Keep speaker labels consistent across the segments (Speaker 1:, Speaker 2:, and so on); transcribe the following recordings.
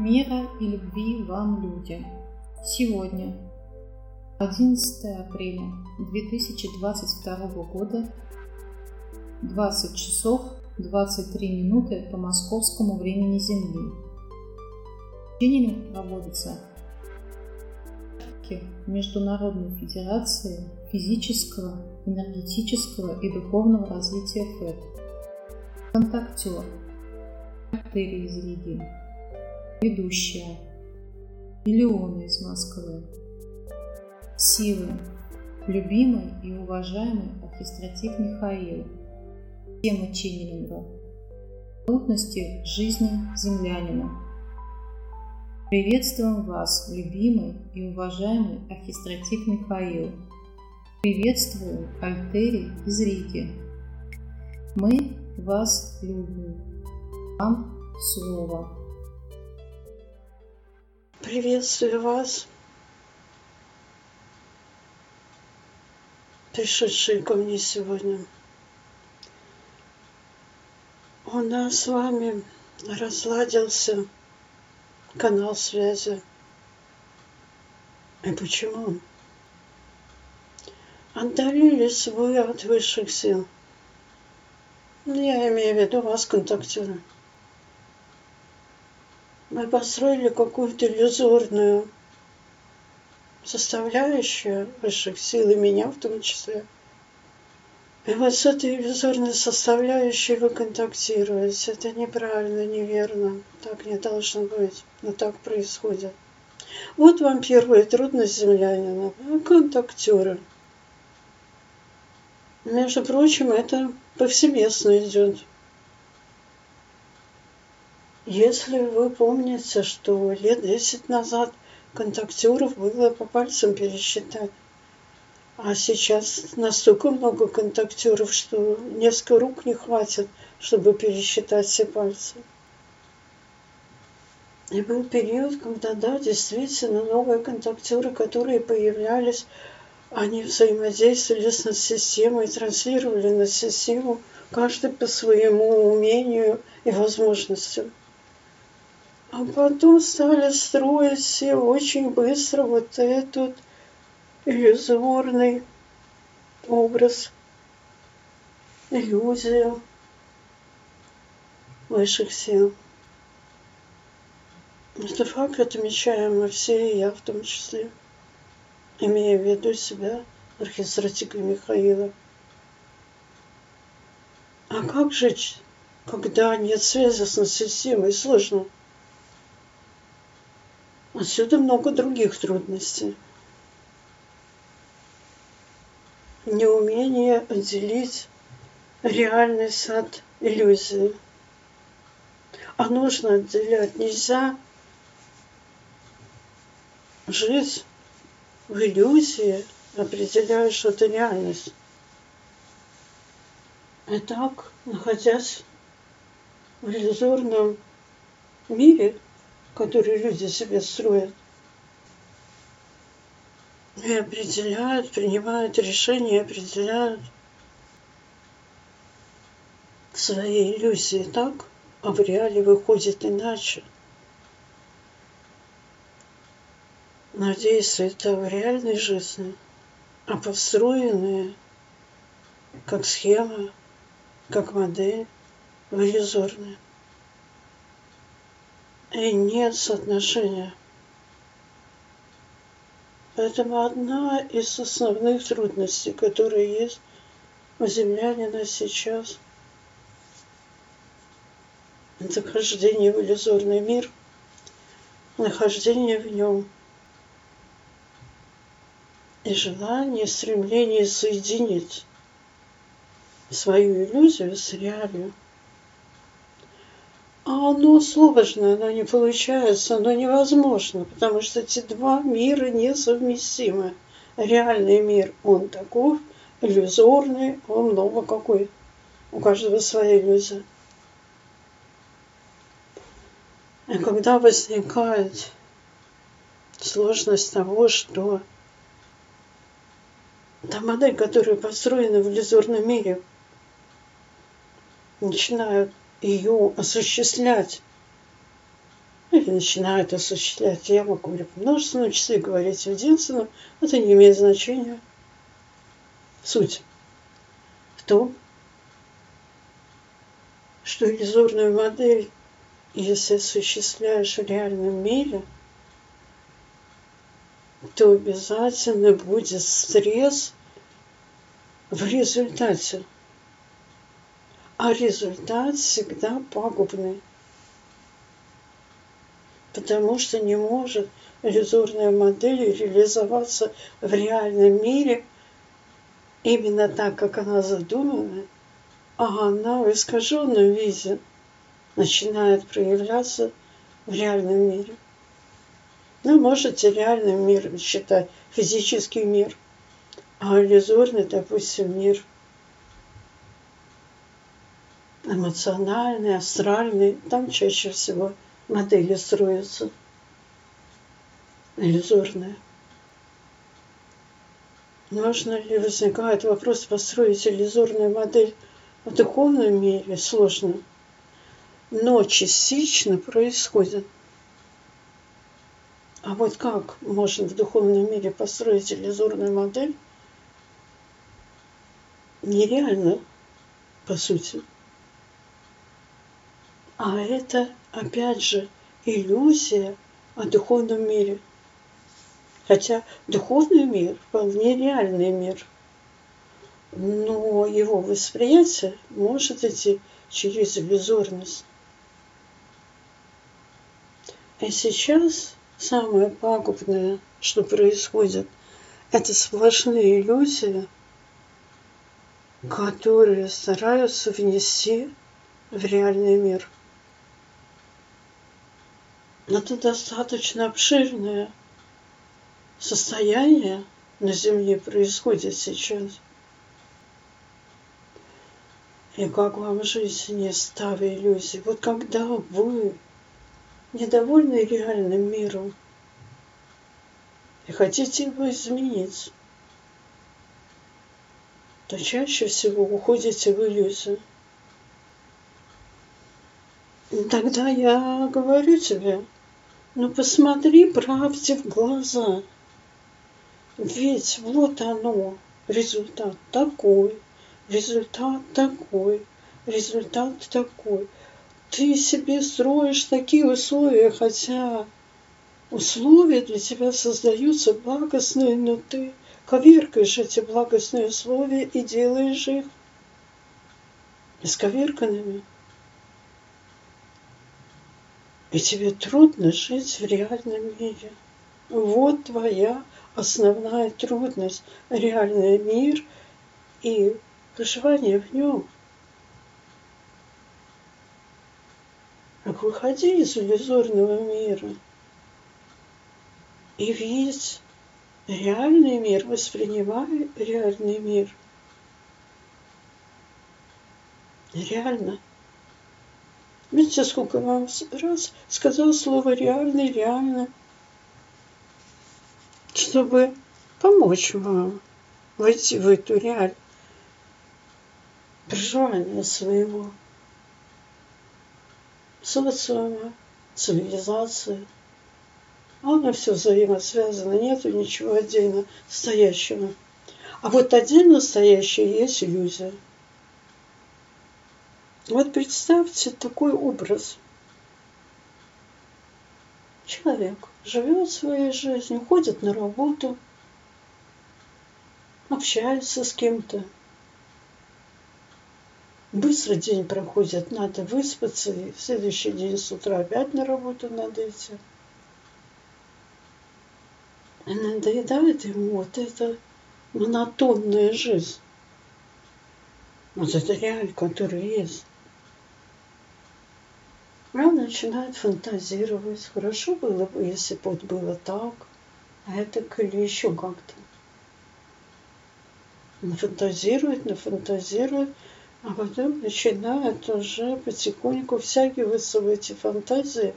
Speaker 1: Мира и любви вам, люди. Сегодня, 11 апреля 2022 года, 20 часов 23 минуты по московскому времени Земли. Ченнелинг проводится в Международной Федерации физического, энергетического и духовного развития ФЭД. Контактер Артерия из Риги. Ведущая Илеона из Москвы. Силы любимый и уважаемый архистратик Михаил. Тема ченнелинга: трудности жизни землянина. Приветствуем вас, любимый и уважаемый архистратик Михаил. Приветствую Альтерий из Риги. Мы вас любим. Вам слово.
Speaker 2: Приветствую вас, пришедшие ко мне сегодня. У нас с вами разладился канал связи. И почему? Отдалились вы от высших сил. Я имею в виду вас, контактеры. Мы построили какую-то иллюзорную составляющую высших сил, и меня в том числе. И вот с этой иллюзорной составляющей вы контактируете. Это неправильно, неверно. Так не должно быть. Но так происходит. Вот вам первая трудность землянина. Контактеры. Между прочим, это повсеместно идет. Если вы помните, что лет 10 назад контактеров было по пальцам пересчитать, а сейчас настолько много контактеров, что несколько рук не хватит, чтобы пересчитать все пальцы. И был период, когда, да, действительно, новые контактеры, которые появлялись, они взаимодействовали с системой, транслировали на систему, каждый по своему умению и возможностям. А потом стали строить все очень быстро вот этот иллюзорный образ, иллюзию высших сил. Это факт, отмечаем мы все, и я в том числе, имея в виду себя, архистратика Михаила. А как жить, когда нет связи с системой? Сложно. Отсюда много других трудностей. Неумение отделить реальность от иллюзии. А нужно отделять. Нельзя жить в иллюзии, определяя, что это реальность. И так, находясь в иллюзорном мире, который люди себе строят, и определяют, принимают решения, определяют свои иллюзии так, а в реале выходит иначе. Но действия-то в реальной жизни, а построенные как схема, как модель, в иллюзорной. И нет соотношения. Поэтому одна из основных трудностей, которые есть у землянина сейчас, это хождение в иллюзорный мир, нахождение в нем и желание, стремление соединить свою иллюзию с реалью. А оно сложно, оно не получается, оно невозможно, потому что эти два мира несовместимы. Реальный мир, он таков, иллюзорный, он много какой. У каждого своя иллюзия. И когда возникает сложность того, что та модель, которая построена в иллюзорном мире, начинают ее осуществлять или начинает осуществлять. Я могу говорить множественные часы, говорить в единственном, это не имеет значения. Суть в том, что иллюзорную модель, если осуществляешь в реальном мире, то обязательно будет стресс в результате. А результат всегда пагубный. Потому что не может иллюзорная модель реализоваться в реальном мире именно так, как она задумана, а она в искаженном виде начинает проявляться в реальном мире. Ну, можете реальным миром считать физический мир, а иллюзорный, допустим, мир эмоциональный, астральный, там чаще всего модели строятся иллюзорные. Можно ли, возникает вопрос, построить иллюзорную модель в духовном мире? Сложно. Но частично происходит. А вот как можно в духовном мире построить иллюзорную модель? Нереально, по сути. А это, опять же, иллюзия о духовном мире. Хотя духовный мир вполне реальный мир. Но его восприятие может идти через иллюзорность. И сейчас самое пагубное, что происходит, это сплошные иллюзии, которые стараются внести в реальный мир. Это достаточно обширное состояние на Земле происходит сейчас. И как вам в жизни ставя иллюзии? Вот когда вы недовольны реальным миром и хотите его изменить, то чаще всего уходите в иллюзию. И тогда я говорю тебе, ну посмотри правде в глаза. Ведь вот оно, результат такой, результат такой, результат такой. Ты себе строишь такие условия, хотя условия для тебя создаются благостные, но ты коверкаешь эти благостные условия и делаешь их исковерканными. И тебе трудно жить в реальном мире. Вот твоя основная трудность. Реальный мир и проживание в нем. Так выходи из иллюзорного мира и видь реальный мир, воспринимай реальный мир. Реально. Видите, сколько вам раз сказал слово «реальный», «реально», чтобы помочь вам войти в эту реальность проживания своего социума, цивилизации. Оно все взаимосвязано, нету ничего отдельно стоящего. А вот отдельно стоящее есть иллюзия. Вот представьте такой образ. Человек живет своей жизнью, ходит на работу, общается с кем-то. Быстро день проходит, надо выспаться, и в следующий день с утра опять на работу надо идти. И надоедает ему вот эта монотонная жизнь. Вот это реальность, которая есть. Он начинает фантазировать. Хорошо было бы, если бы вот было так, а это или еще как-то. Нафантазирует, а потом начинает уже потихоньку втягиваться в эти фантазии,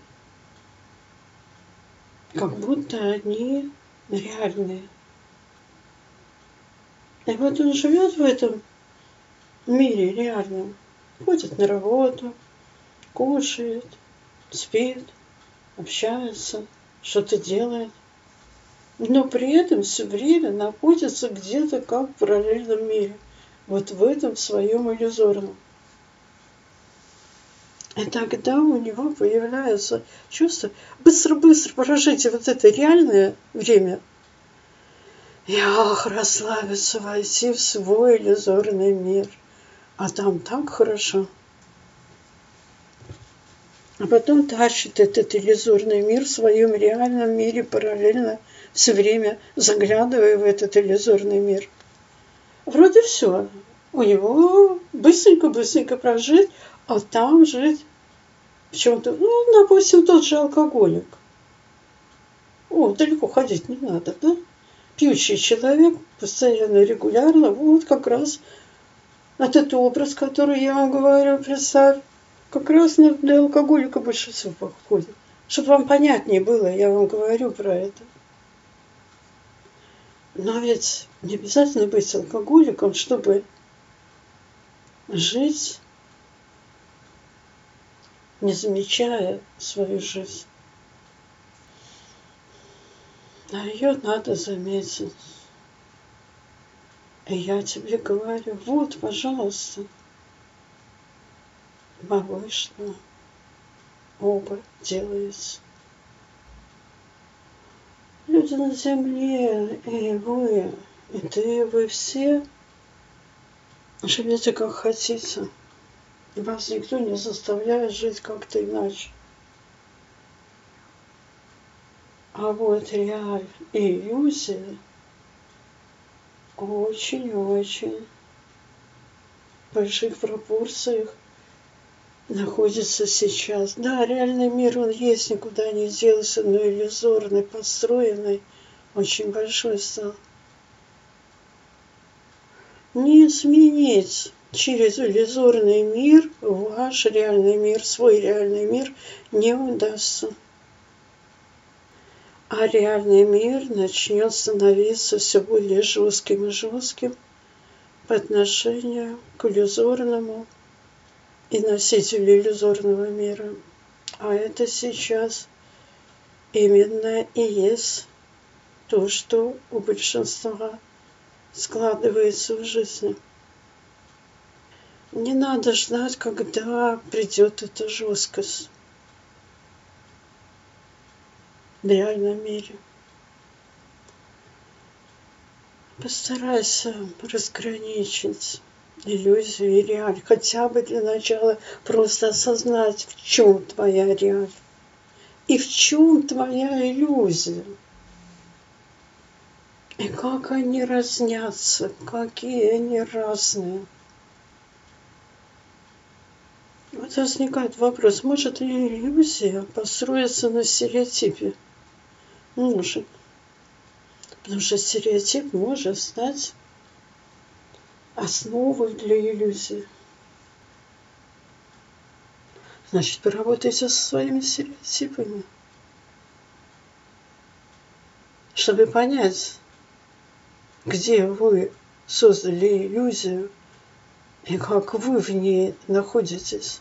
Speaker 2: как будто они реальные. И вот он живет в этом мире реальном, ходит на работу, кушает, спит, общаются, что-то делают, но при этом все время находятся где-то как в параллельном мире, вот в этом своем иллюзорном. И тогда у него появляется чувство быстро-быстро прожить вот это реальное время и расслабиться, войти в свой иллюзорный мир. А там так хорошо. А потом тащит этот иллюзорный мир в своем реальном мире параллельно, все время заглядывая в этот иллюзорный мир. Вроде все. У него быстренько-быстренько прожить, а там жить в чем-то. Ну, допустим, тот же алкоголик. Далеко ходить не надо, да? Пьющий человек постоянно, регулярно, вот как раз этот образ, который я вам говорю, представь, как раз для алкоголика больше всего подходит. Чтобы вам понятнее было, я вам говорю про это. Но ведь не обязательно быть алкоголиком, чтобы жить, не замечая свою жизнь. А ее надо заметить. И я тебе говорю, вот, пожалуйста, малыш, оба делается. Люди на земле, и вы, и ты, вы все живете как хотите. Вас никто не заставляет жить как-то иначе. А вот реаль и иллюзия очень-очень в больших пропорциях находится сейчас. Да, реальный мир, он есть, никуда не делся, но иллюзорный, построенный, очень большой стал. Не изменить через иллюзорный мир ваш реальный мир, свой реальный мир не удастся. А реальный мир начнет становиться все более жестким и жестким по отношению к иллюзорному и носителю иллюзорного мира. А это сейчас именно и есть то, что у большинства складывается в жизни. Не надо ждать, когда придет эта жесткость в реальном мире. Постарайся разграничить иллюзию и реаль. Хотя бы для начала просто осознать, в чем твоя реаль и в чем твоя иллюзия. И как они разнятся, какие они разные. Вот возникает вопрос, может ли иллюзия построиться на стереотипе? Может. Потому что стереотип может стать основой для иллюзии. Значит, поработайте со своими стереотипами, чтобы понять, где вы создали иллюзию и как вы в ней находитесь.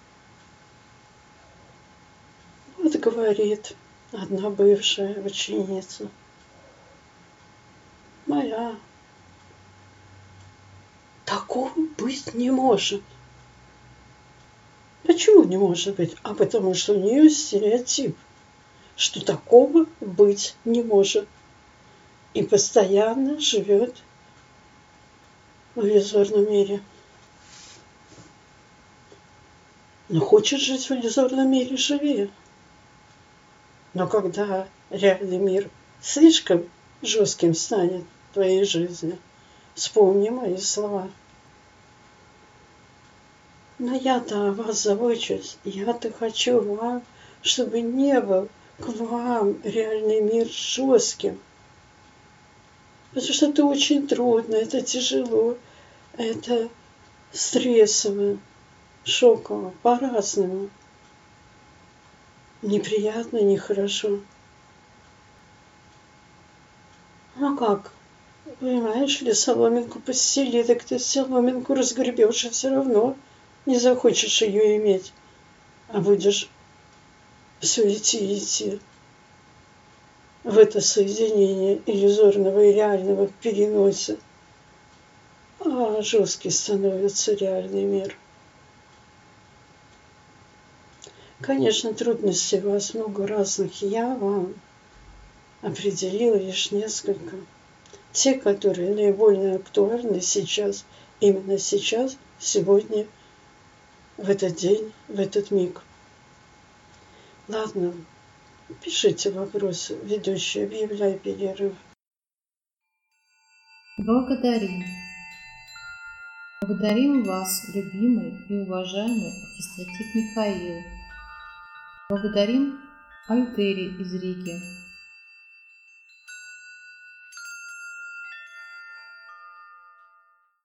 Speaker 2: Вот говорит одна бывшая ученица моя. Такого быть не может. Почему не может быть? А потому что у нее стереотип, что такого быть не может. И постоянно живет в иллюзорном мире. Но хочет жить в иллюзорном мире, живи. Но когда реальный мир слишком жестким станет в твоей жизни, вспомни мои слова. Но я-то о вас забочусь. Я-то хочу вам, чтобы не был к вам реальный мир жестким. Потому что это очень трудно, это тяжело, это стрессово, шоково, по-разному. Неприятно, нехорошо. Ну как? Понимаешь ли, соломинку постели, так ты соломинку разгребешь, и все равно не захочешь ее иметь, а будешь в суете идти в это соединение иллюзорного и реального в переносе, а жесткий становится реальный мир. Конечно, трудностей у вас много разных. Я вам определила лишь несколько. Те, которые наиболее актуальны сейчас, именно сейчас, сегодня, в этот день, в этот миг. Ладно, пишите вопросы. Ведущий, объявляй перерыв.
Speaker 1: Благодарим. Благодарим вас, любимый и уважаемый архистратик Михаил. Благодарим Альтери из Риги.